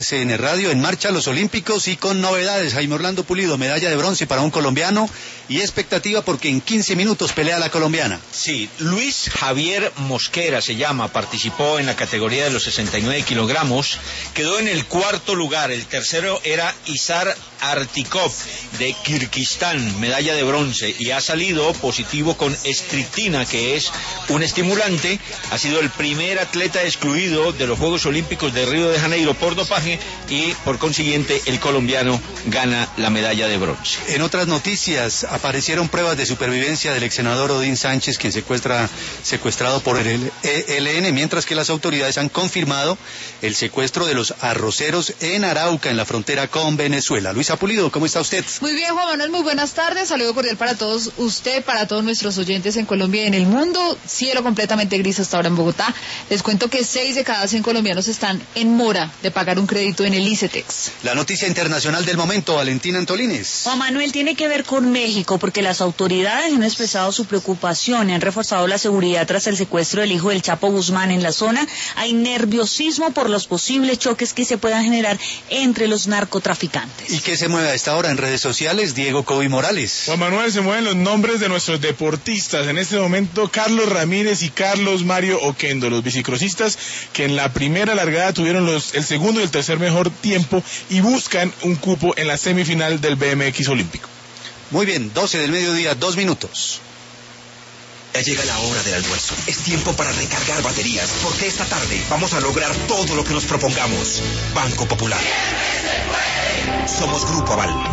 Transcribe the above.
CN Radio. En marcha los Olímpicos y con novedades. Jaime Orlando Pulido, medalla de bronce para un colombiano y expectativa porque en 15 minutos pelea la colombiana. Sí, Luis Javier Mosquera se llama, participó en la categoría de los 69 kilogramos, quedó en el cuarto lugar. El tercero era Izar Artikov de Kirguistán, medalla de bronce, y ha salido positivo con estrictina, que es un estimulante. Ha sido el primer atleta excluido de los Juegos Olímpicos de Río de Janeiro por dopaje y por consiguiente el colombiano gana la medalla de bronce. En otras noticias, aparecieron pruebas de supervivencia del ex senador Odín Sánchez, quien secuestrado por el ELN, mientras que las autoridades han confirmado el secuestro de los arroceros en Arauca, en la frontera con Venezuela. Luisa Pulido, ¿cómo está usted? Muy bien, Juan Manuel, muy buenas tardes. Saludo cordial para todos usted, para todos nuestros oyentes en Colombia y en el mundo. Cielo completamente gris hasta ahora en Bogotá. Les cuento que 6 de cada 100 colombianos están en mora de pagar un crédito en el ICETEX. La noticia internacional del momento, Valentina Antolines. Juan Manuel, tiene que ver con México, porque las autoridades han expresado su preocupación y han reforzado la seguridad tras el secuestro del hijo del Chapo Guzmán en la zona. Hay nerviosismo por los posibles choques que se puedan generar entre los narcotraficantes. ¿Y qué se mueve a esta hora en redes sociales? Diego Coby Morales. Juan Manuel, se mueven los nombres de nuestros deportistas. En este momento, Carlos Ramírez y Carlos Mario Oquendo, los bicicrosistas que en la primera largada tuvieron el segundo y el tercer mejor tiempo y buscan un cupo en la semifinal del BMX olímpico. Muy bien, 12 del mediodía, 2 minutos. Ya llega la hora del almuerzo. Es tiempo para recargar baterías, porque esta tarde vamos a lograr todo lo que nos propongamos. Banco Popular. Somos Grupo Aval.